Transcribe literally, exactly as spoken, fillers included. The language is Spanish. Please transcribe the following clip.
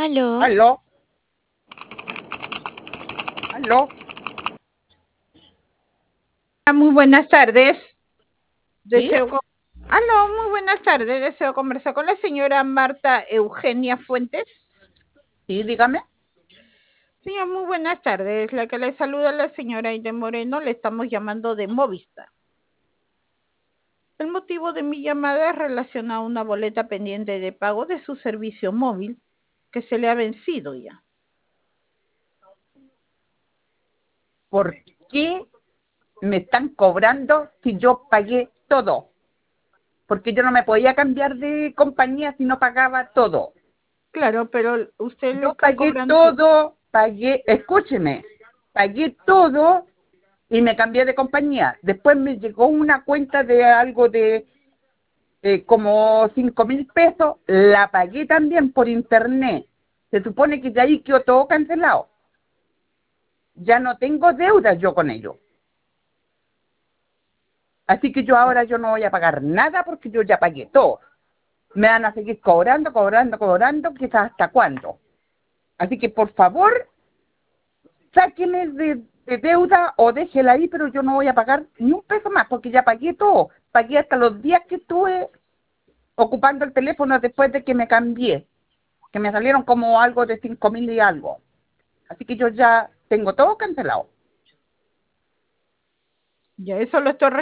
Aló. Aló, aló. Muy buenas tardes. ¿Sí? Deseo co- Aló, muy buenas tardes. Deseo conversar con la señora Marta Eugenia Fuentes. Sí, dígame. Señor, muy buenas tardes. La que le saluda la señora Aide Moreno. Le estamos llamando de Movistar. El motivo de mi llamada es relacionado a una boleta pendiente de pago de su servicio móvil que se le ha vencido ya. ¿Por qué me están cobrando si yo pagué todo? Porque yo no me podía cambiar de compañía si no pagaba todo. Claro, pero usted le Yo están pagué cobrando. todo, pagué, escúcheme, pagué todo y me cambié de compañía. Después me llegó una cuenta de algo de eh, como cinco mil pesos, la pagué también por internet. Se supone que de ahí quedó todo cancelado. Ya no tengo deuda yo con ellos. Así que yo ahora yo no voy a pagar nada porque yo ya pagué todo. Me van a seguir cobrando, cobrando, cobrando, quizás hasta cuándo. Así que por favor, sáquenme de, de deuda o déjela ahí, pero yo no voy a pagar ni un peso más porque ya pagué todo. Pagué hasta los días que estuve ocupando el teléfono después de que me cambié, que me salieron como algo de cinco mil y algo. Así que yo ya tengo todo cancelado. Ya eso lo estoy